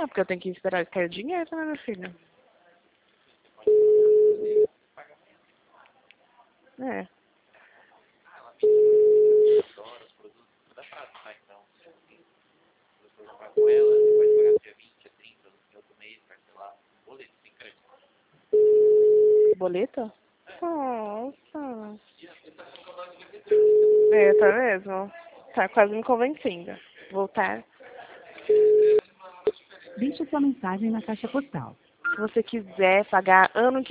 Ah, porque eu tenho que esperar cair o dinheiro, né, meu filho? É. Boleto? Nossa. É, tá mesmo? Tá quase me convencendo. Voltar. Deixe sua mensagem na caixa postal. Se você quiser pagar ano que